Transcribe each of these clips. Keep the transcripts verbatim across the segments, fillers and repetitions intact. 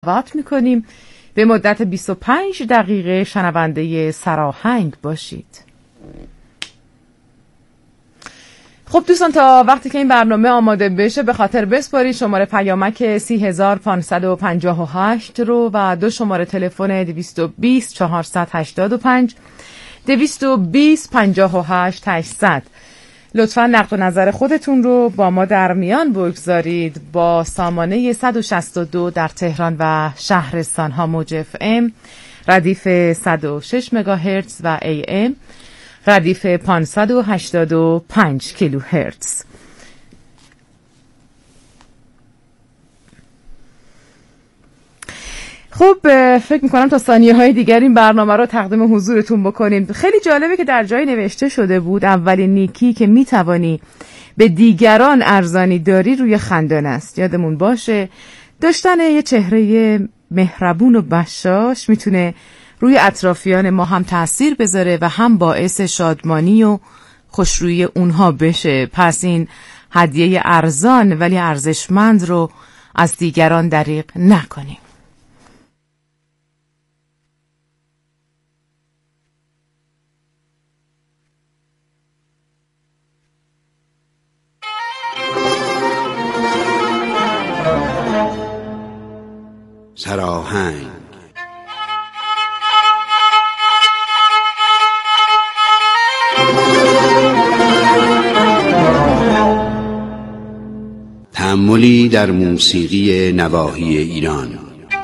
دعوت میکنیم به مدت بیست و پنج دقیقه شنونده سراهنگ باشید. خب دوستان، تا وقتی که این برنامه آماده بشه به خاطر بسپارید شماره پیامک سی هزار پانصد و پنجاه و هشت رو و دو شماره تلفن دویست و بیست چهارصد و هشتاد و پنج دویست و بیست پنجاه و هشت هشتصد. لطفاً نقد و نظر خودتون رو با ما در میان بگذارید. با سامانه صد و شصت و دو در تهران و شهرستان ها موج اف ام، ردیف صد و شش مگاهرتز و ای ام ردیف پانصد و هشتاد و پنج کیلوهرتز. خب فکر میکنم تا ثانیه های دیگر این برنامه رو تقدیم حضورتون بکنیم. خیلی جالبه که در جای نوشته شده بود اولین نیکی که میتوانی به دیگران ارزانی داری روی خندان است. یادمون باشه داشتن یه چهره مهربون و بشاش میتونه روی اطرافیان ما هم تأثیر بذاره و هم باعث شادمانی و خوشرویی اونها بشه. پس این هدیه ارزان ولی ارزشمند رو از دیگران دریغ نکنیم. سراهنگ. تأملی در موسیقی نواحی ایران.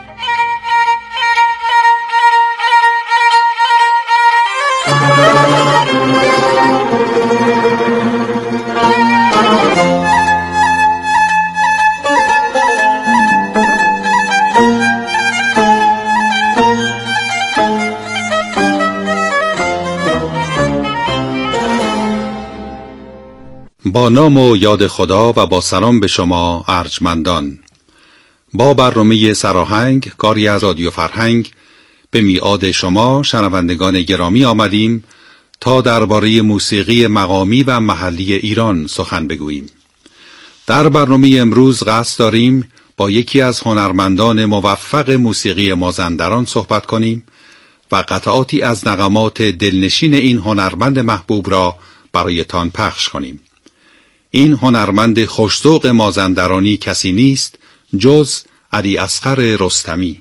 با نام و یاد خدا و با سلام به شما ارجمندان، با برنامه سراهنگ کاری از رادیو فرهنگ به میعاد شما شنوندگان گرامی آمدیم تا درباره موسیقی مقامی و محلی ایران سخن بگوییم. در برنامه امروز قصد داریم با یکی از هنرمندان موفق موسیقی مازندران صحبت کنیم و قطعاتی از نغمات دلنشین این هنرمند محبوب را برایتان پخش کنیم. این هنرمند خوش‌ذوق مازندرانی کسی نیست جز علی اصغر رستمی.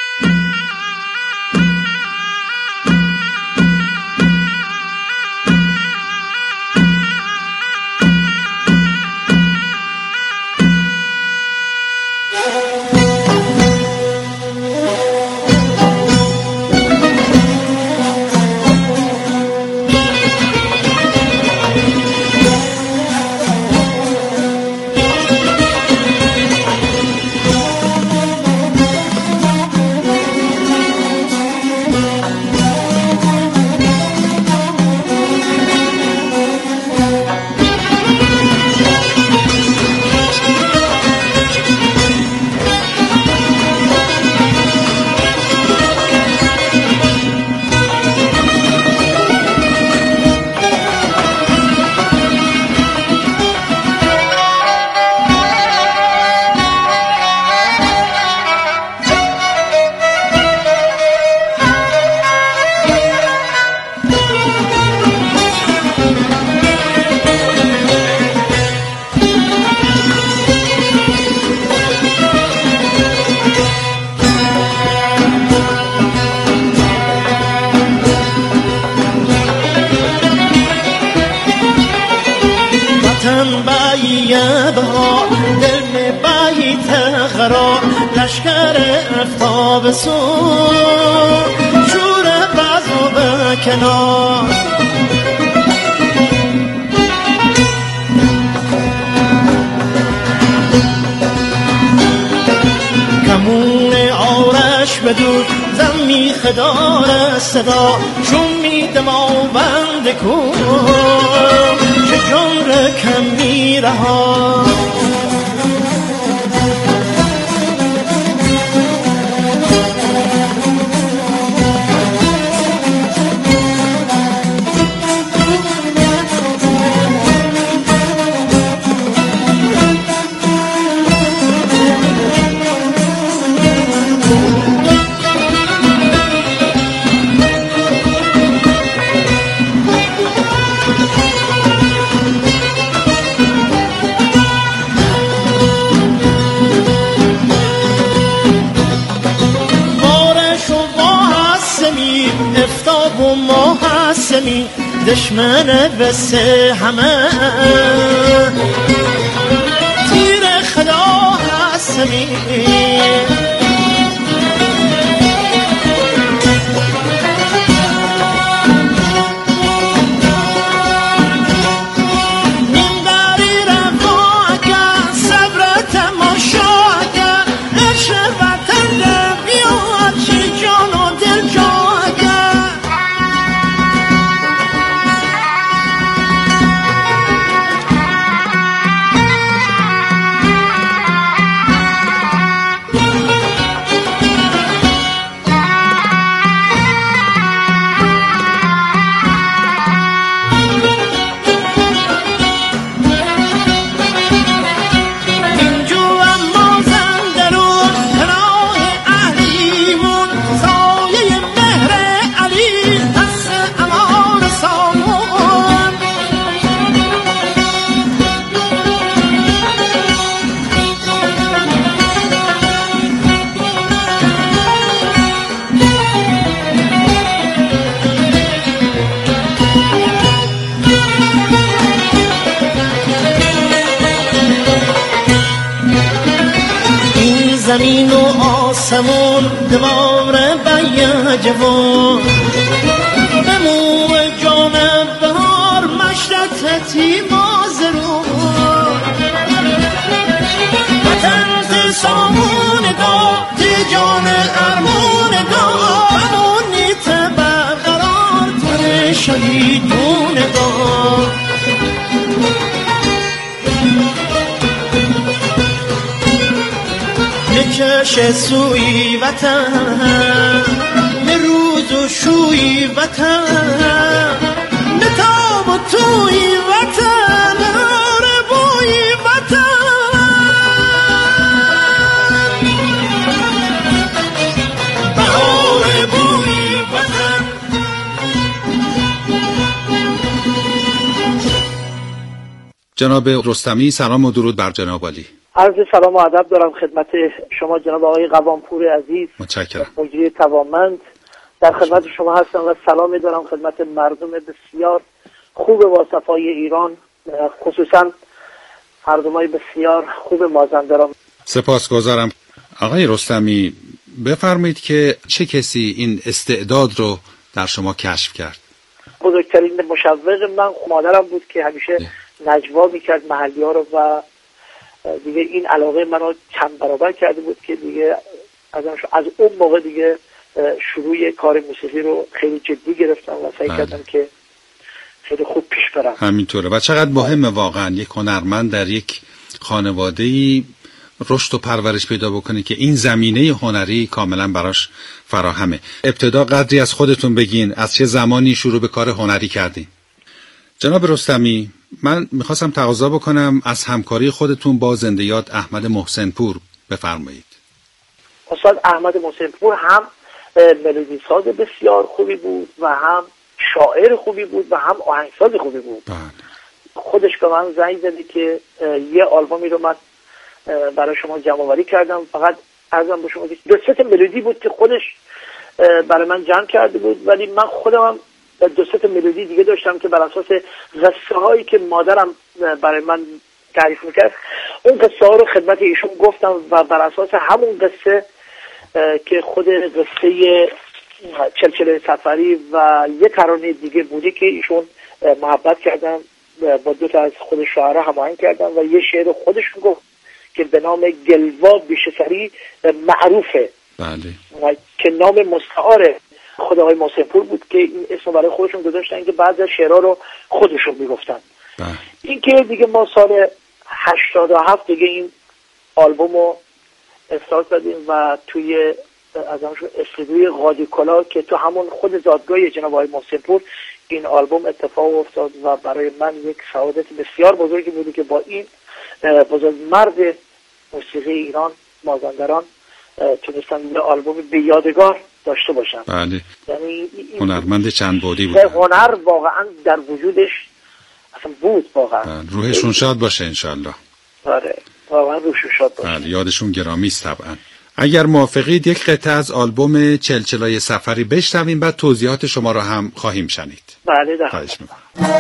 لشکر افتاب سو شور بازو به کنار کمون آرش بدور زمی خدار صدا شمی دما بند کن چه جان رکم میره ها آسمی دشمن بس همه تیر خدا هستمی زمین و آسمون دواره بیا جوان بمو جان بهار مشرتتی مازرون وطن تی سامون دا تی جان ارمون دا بمونی تبرقرار تر شهیدون دا کش سوی وطن نه روز و شوی وطن نه تاب و توی وطن نه بوی وطن بهار بوی وطن. جناب رستمی سلام و درود بر جناب عالی. عرض سلام و ادب دارم خدمت شما جناب آقای قوامپور عزیز، متشکرم. مجری توانمند در خدمت شما هستم و سلامی دارم خدمت مردم بسیار خوب با صفای ایران، خصوصا مردمای بسیار خوب مازندران. سپاسگزارم. آقای رستمی بفرمایید که چه کسی این استعداد رو در شما کشف کرد؟ بزرگترین مشوق من مادرم بود که همیشه نجوا میکرد محلی ها رو و دیگه این علاقه منو چند برابر کرده بود که دیگه از از اون موقع دیگه شروع کار موسیقی رو خیلی جدی گرفتم و سعی بله. کردم که خیلی خوب پیش برم. همینطوره و چقدر مهمه واقعا یک هنرمند در یک خانواده‌ای رشد و پرورش پیدا بکنه که این زمینه هنری کاملا براش فراهمه. ابتدا قدری از خودتون بگین، از چه زمانی شروع به کار هنری کردین؟ جناب رستمی، من میخواستم تقاضا بکنم از همکاری خودتون با زنده یاد احمد محسن پور بفرمایید. استاد احمد محسن پور هم ملودی ساز بسیار خوبی بود و هم شاعر خوبی بود و هم آهنگساز خوبی بود. بله. خودش به من زنگ زده که یه آلبومی رو من برای شما جمع آوری کردم. فقط عرضم به شما دو سه ملودی بود که خودش برای من جمع کرده بود، ولی من خودم دو سه ملودی دیگه داشتم که بر اساس قصه هایی که مادرم برای من تعریف میکرد اون قصه ها رو خدمت ایشون گفتم و بر اساس همون قصه که خود قصه چلچله سفری و یک ترانه دیگه بوده که ایشون محبت کردن با دو تا از خود شاعرها هماهنگ کردن و یه شعر خودشون گفت که به نام گلوا بیشتری معروفه. بله. که نام مستعار خود آقای محسن پور بود که این اسم برای خودشون گذاشتن که بعضی از شعرها رو خودشون میگفتن. بله. این که دیگه ما سال هشتاد و هفت دیگه این آلبوم رو استارت دادیم و توی از همشون استودیوی قاضی کلا که تو همون خود زادگاه جناب آقای محسن پور این آلبوم اتفاق افتاد و برای من یک سعادت بسیار بزرگی بودی که با این بزرگ مرد موسیقی ایران مازندران تونستم یه آلبوم به یادگار داشته باشم. بله. یعنی هنرمند چند بعدی بود. هنر واقعا در وجودش اصلا بود واقعا. بله. روحشون شاد باشه انشالله. آره واقعا روحشون شاد باشه. بله. یادشون گرامی است طبعا. اگر موافقید یک قطعه از آلبوم چلچلای سفری بشنویم، بعد توضیحات شما را هم خواهیم شنید. بله ده. خواهش می‌کنم.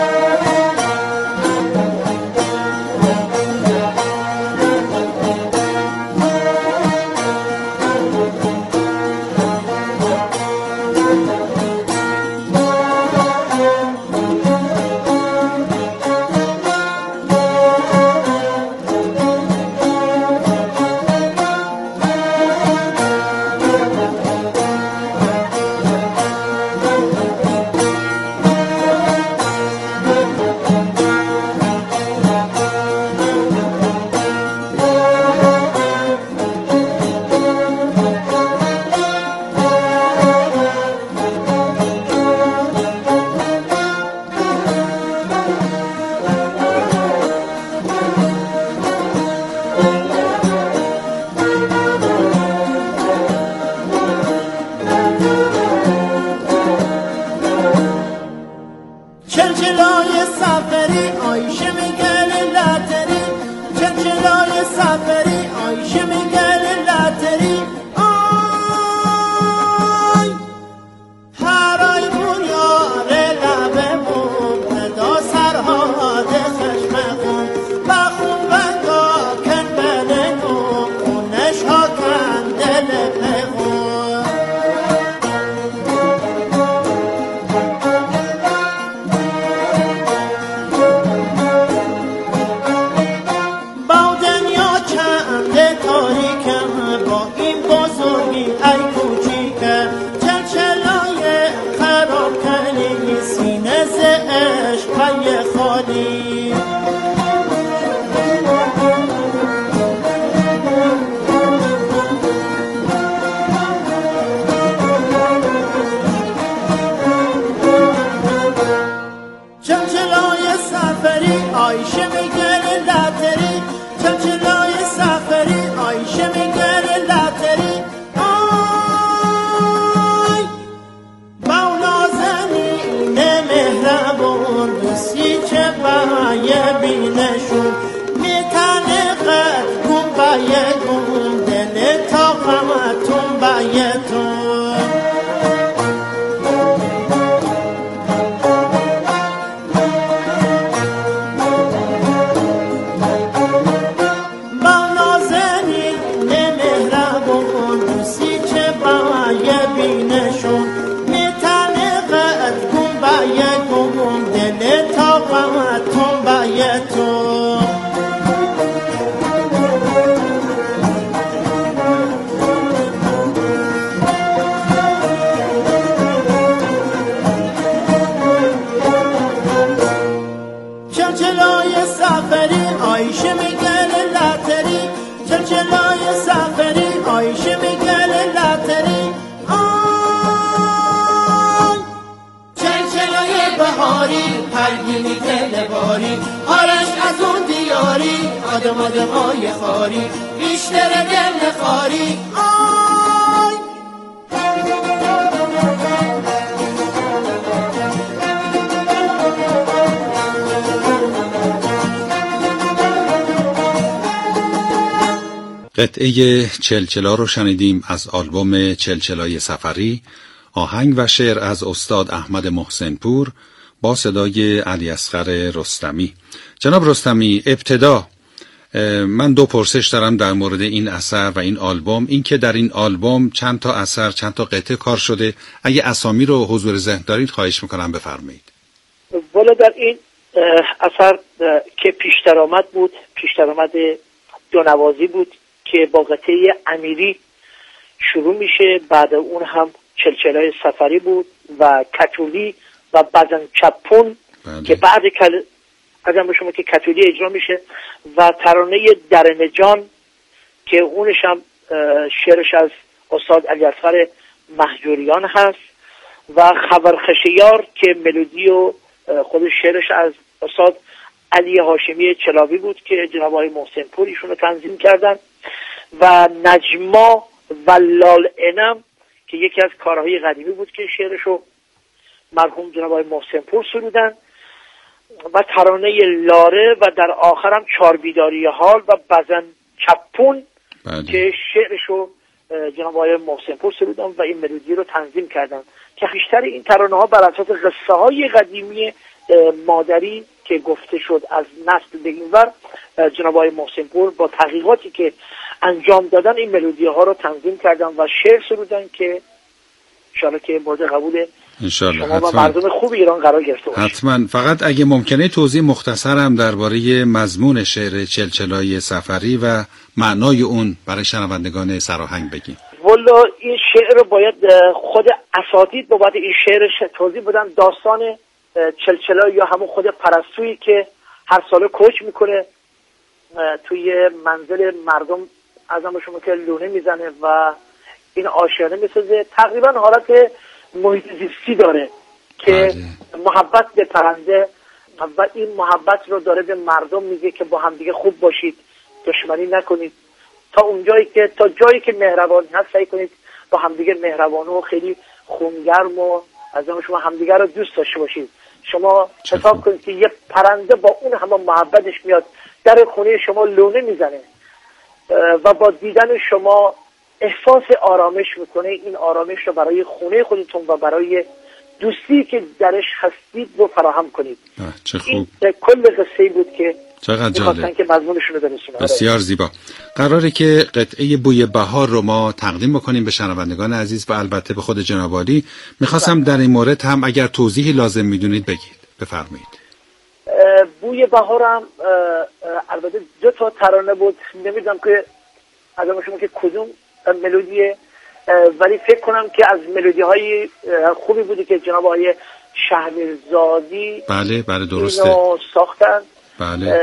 قطعه چلچلا رو شنیدیم از آلبوم چلچلای سفری، آهنگ و شعر از استاد احمد محسن پور با صدای علی اصغر رستمی. جناب رستمی، ابتدا من دو پرسش دارم در مورد این اثر و این آلبوم. این که در این آلبوم چند تا اثر، چند تا قطعه کار شده، اگه اسامی رو حضور ذهن دارید خواهش میکنم بفرمایید. والا در این اثر که پیش درآمد بود، پیش درآمد دو نوازی بود که با قطعه امیری شروع میشه، بعد اون هم چلچلای سفری بود و کتولی و بعدن چپون که بعد کل... ازم به شما که کتولی اجرا میشه و ترانه درن جان که اونش هم شعرش از استاد علی اصغر مهجوریان هست و خبر خشیار که ملودی و خود شعرش از استاد علی هاشمی چلاوی بود که جناب آقای محسن پور ایشون رو تنظیم کردن و نجما و لال انم که یکی از کارهای قدیمی بود که شعرشو مرحوم جناب آقای محسن پور سرودن و ترانه لاره و در آخرم چار بیداری حال و بزن چپون بله. که شعرشو جناب آقای محسن پور سرودن و این ملودی رو تنظیم کردن که بیشتر این ترانه ها بر اساس قصه های قدیمی مادری که گفته شد از نسل به اینور، جناب آقای محسن پور با تحقیقاتی که انجام دادن این ملودی ها رو تنظیم کردن و شعر سرودن که ان شاءالله که مورد قبول انشالله شما و مردم خوب ایران قرار گرفته باشه. حتما. فقط اگه ممکنه توضیح مختصرم درباره مضمون شعر چلچلای سفری و معنای اون برای شنوندگان سراهنگ بگین. والا این شعر رو باید خود اساتید بابت این شعرش توضیح بدن. داستان چلچلا یا همون خود پرستویی که هر ساله کوچ میکنه توی منزل مردم، از همه شما که لونه میزنه و این آشیانه میسازه، تقریبا حالت محیط زیستی داره که بله. محبت به پرنده و این محبت رو داره به مردم میگه که با همدیگه خوب باشید، دشمنی نکنید، تا اونجایی که تا جایی که مهربانی هست سعی کنید با همدیگه مهربانه و خیلی خونگرم و از همه شما همدیگه رو دوست داشته باشید. شما حساب کنید که یه پرنده با اون همه محبتش میاد در خونه شما لونه میزنه و با دیدن شما احساس آرامش میکنه. این آرامش رو برای خونه خودتون و برای دوستی که درش هستید رو فراهم کنید. چه خوب. این کل قصه‌ای بود که چقدر جالب که مضمونشون رو برسونم. بسیار زیبا. قراره که قطعه بوی بهار رو ما تقدیم بکنیم به شنوندگان عزیز و البته به خود جناب عالی. میخواستم در این مورد هم اگر توضیحی لازم میدونید بگید. بفرمایید. بوی بهارم البته دو تا ترانه بود، نمیدونم که از شما که کدوم ملودیه، ولی فکر کنم که از ملودی های خوبی بودی که جناب آقای شهرزادی بله بله درسته اینو ساختن. بله.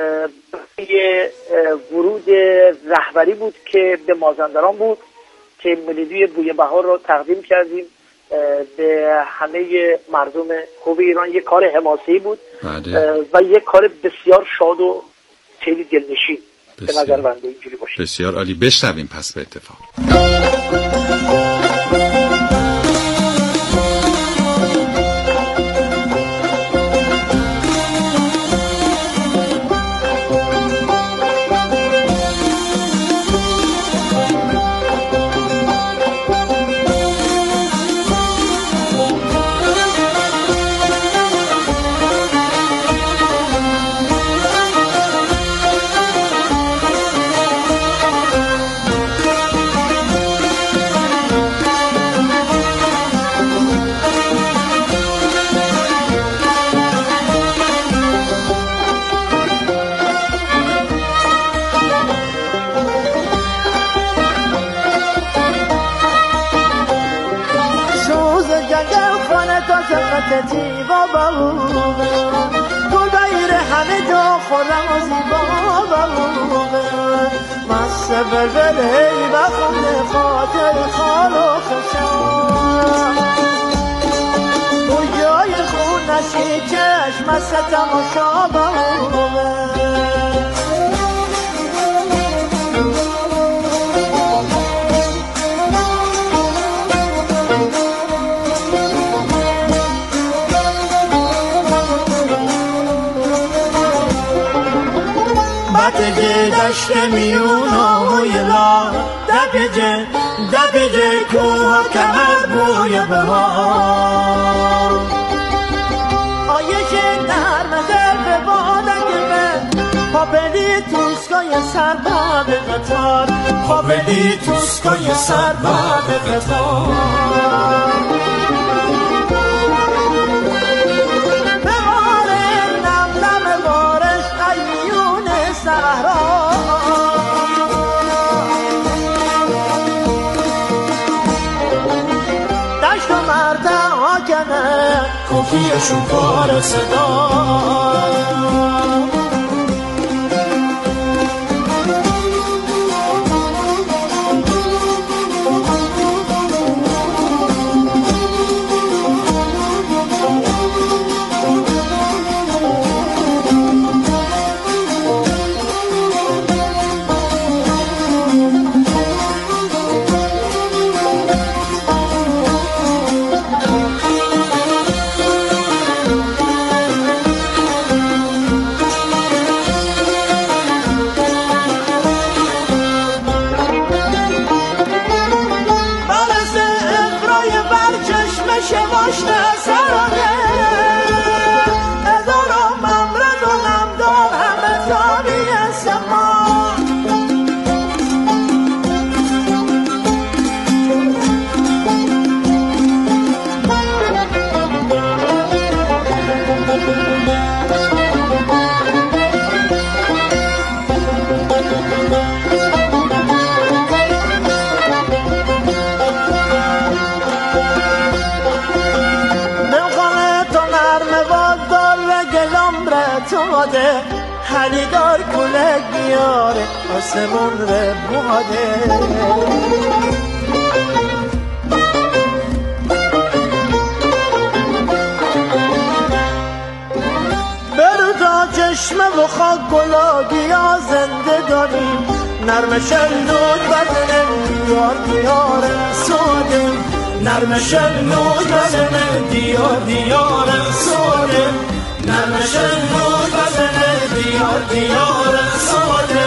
یه ورود رهبری بود که به مازندران بود که ملودی بوی بهار رو تقدیم کردیم به همه مردم خوب ایران. یه کار حماسه‌ای بود بله. و یه کار بسیار شاد و خیلی دلنشین به نظر بنده اینجوری باشه. بسیار عالی. بشنویم پس به اتفاق. تیوا بابوغه گل بایر همه جا خورم و زیبا بابوغه مست بلبله و خونه خاطر خال و خشم بویای خونشی چشم از تماشا بابوغه دپجه دشت میونا موی لا دپجه دپجه کوه کمر بوی بهار آیش نرم درد بادک من پاپلی توسکای سر باب قطار پاپلی توسکای سر باب قطار دشت و مرد آکنه کوفی شکار صدا ساده حلی دار کلک بیاره آسمون ره بوده برو تا چشمه و خاک گلابی ها زنده داریم نرم شلود بدنه دیار دیار ساده نرم شلود بدنه دیار دیار ساده نرم شلود بدنه دیار دیار ساده.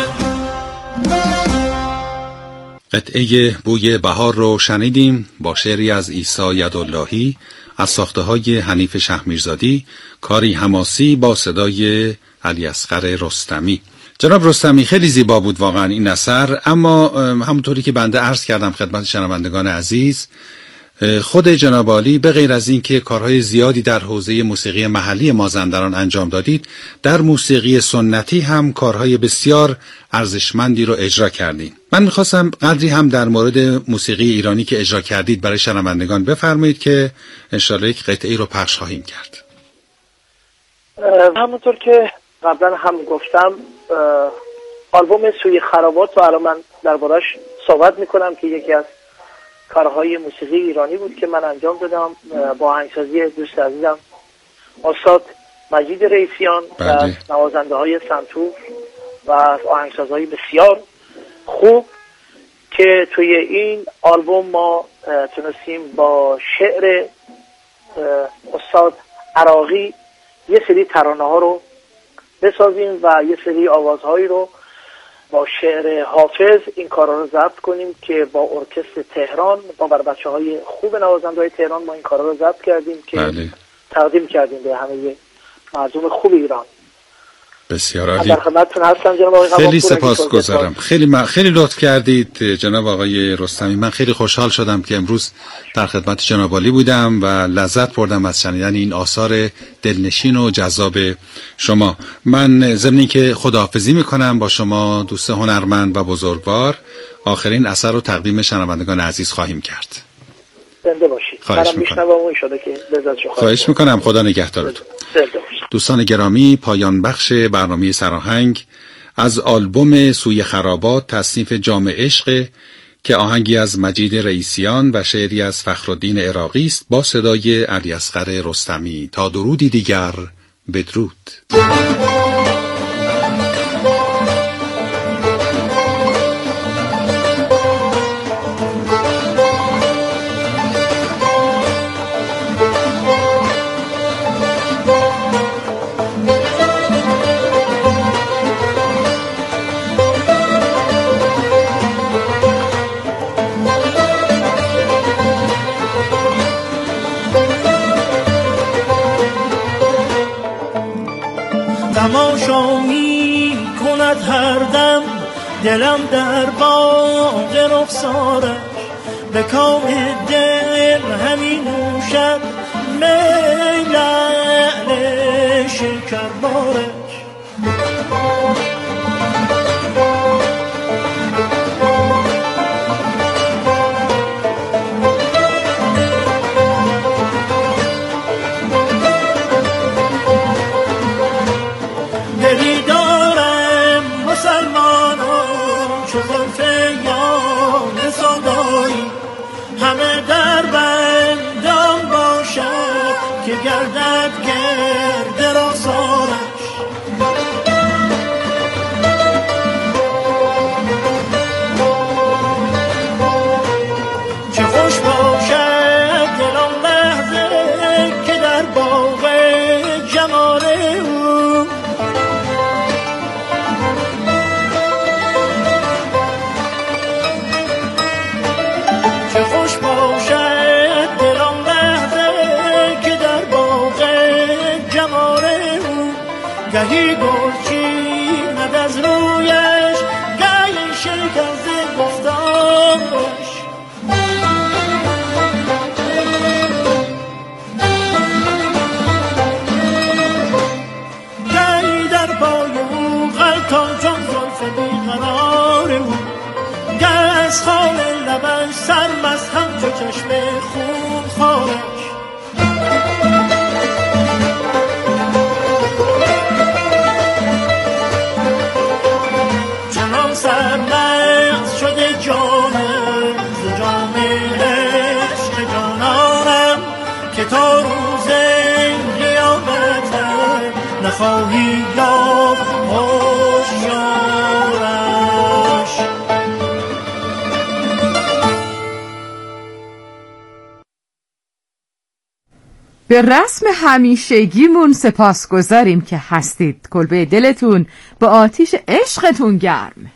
قطعه بوی بهار رو شنیدیم با شعری از عیسی یداللهی از ساخته‌های حنیف شهمیرزادی، کاری حماسی با صدای علی اصغر رستمی. جناب رستمی خیلی زیبا بود واقعا این اثر، اما همونطوری که بنده عرض کردم خدمت شنوندگان عزیز، خود جناب عالی به غیر از این که کارهای زیادی در حوزه موسیقی محلی مازندران انجام دادید، در موسیقی سنتی هم کارهای بسیار ارزشمندی رو اجرا کردید. من میخواستم قدری هم در مورد موسیقی ایرانی که اجرا کردید برای شنوندگان بفرمایید که انشاءالله یک قطعه‌ای رو پخش خواهیم کرد. همونطور که قبلا هم گفتم آلبوم سوی خرابات رو الان من دربارش صحبت میکنم که یکی از کارهای موسیقی ایرانی بود که من انجام دادم با آهنگسازی دوست عزیزم استاد مجید رئیسیان و نوازنده های سنتور و آهنگسازهای بسیار خوب که توی این آلبوم ما تونستیم با شعر استاد عراقی یه سری ترانه ها رو بسازیم و یه سری آوازهایی رو با شعر حافظ این کارا رو ضبط کنیم که با ارکستر تهران با بر بچه های خوب نوازنده های تهران ما این کارا رو ضبط کردیم که بله. تقدیم کردیم به همه مردم خوب ایران. بسیار عالی. در خدمتتون هستم جناب آقای خیلی سپاسگزارم. خیلی م... خیلی لطف کردید جناب آقای رستمی. من خیلی خوشحال شدم که امروز در خدمت جناب عالی بودم و لذت بردم از شنیدن این آثار دلنشین و جذاب شما. من ضمن اینکه خداحافظی میکنم با شما دوست هنرمند و بزرگوار، آخرین اثر رو تقدیم شنوندگان عزیز خواهیم کرد. زنده باشید. خواهش میکنم. خواهش میکنم. خدا نگهدارتون. دوستان گرامی، پایان بخش برنامه سراهنگ از آلبوم سوی خرابات تصنیف جام عشق که آهنگی از مجید رئیسیان و شعری از فخرالدین عراقی است با صدای علی اصغر رستمی. تا درودی دیگر، بدرود. تماشا می کند هر دم دلم در باغ رخسارش، به کام دل همین نوشد می لعل شکربارش. همه در بندم باشد که گردد گرد رخسارش. چه خوش باشد دل آن لحظه که در باغ جمال او چه خوش باشد دل آن لحظه که در باغ جمال او گهی گل چیند از رویش، گهی شکست گفتارش. گهی در پای او غلطان چون زلف بیقرار او، گه از خال لبش سرمست همچو چشم خون خارش. نخواهی یافت هوشیارش. به رسم همیشگیمون سپاس گذاریم که هستید. کلبه دلتون به آتیش عشقتون گرم.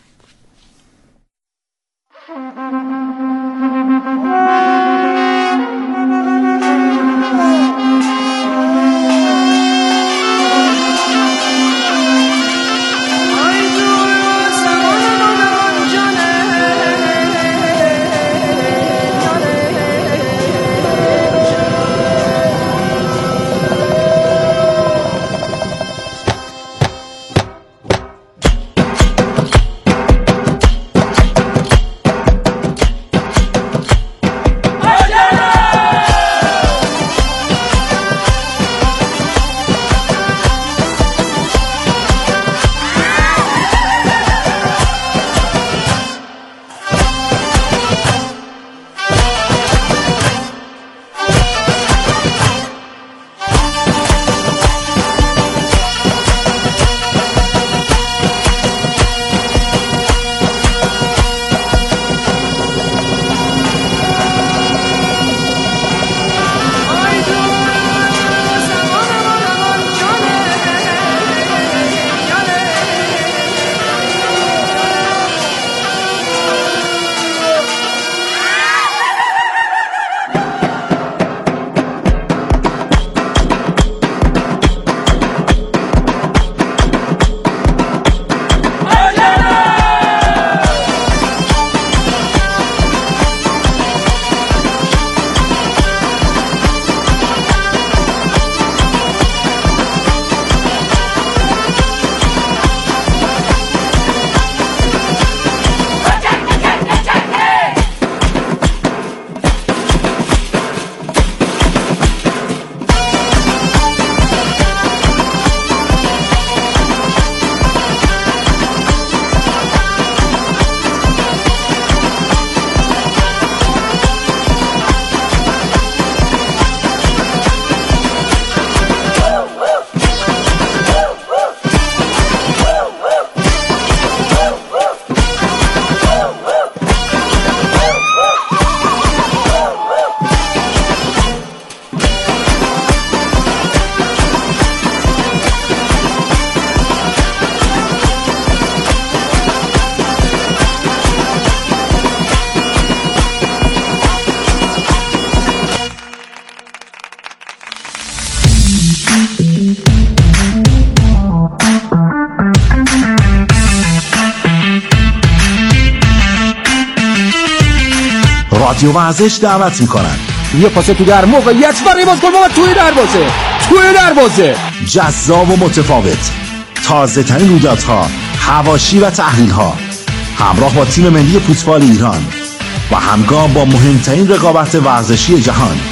رادیو ورزش دعوت میکنن یه پاس تو در موقعیت برای بازگل بابا توی دروازه توی دروازه جذاب و متفاوت، تازه ترین رویدادها، حواشی و تحلیل ها، همراه با تیم ملی فوتبال ایران و همگام با مهمترین رقابت ورزشی جهان،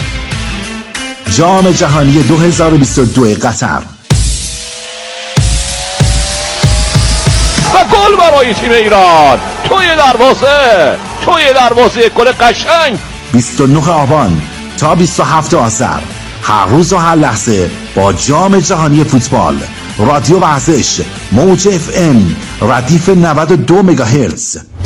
جام جهانی دو هزار و بیست و دو قطر. و گل برای تیم ایران توی دروازه توی دروازه، گل قشنگ. بیست و نه آبان تا بیست و هفتم آذر، هر روز و هر لحظه با جام جهانی فوتبال. رادیو ورزش، موج اف ام، ردیف نود و دو مگاهرتز.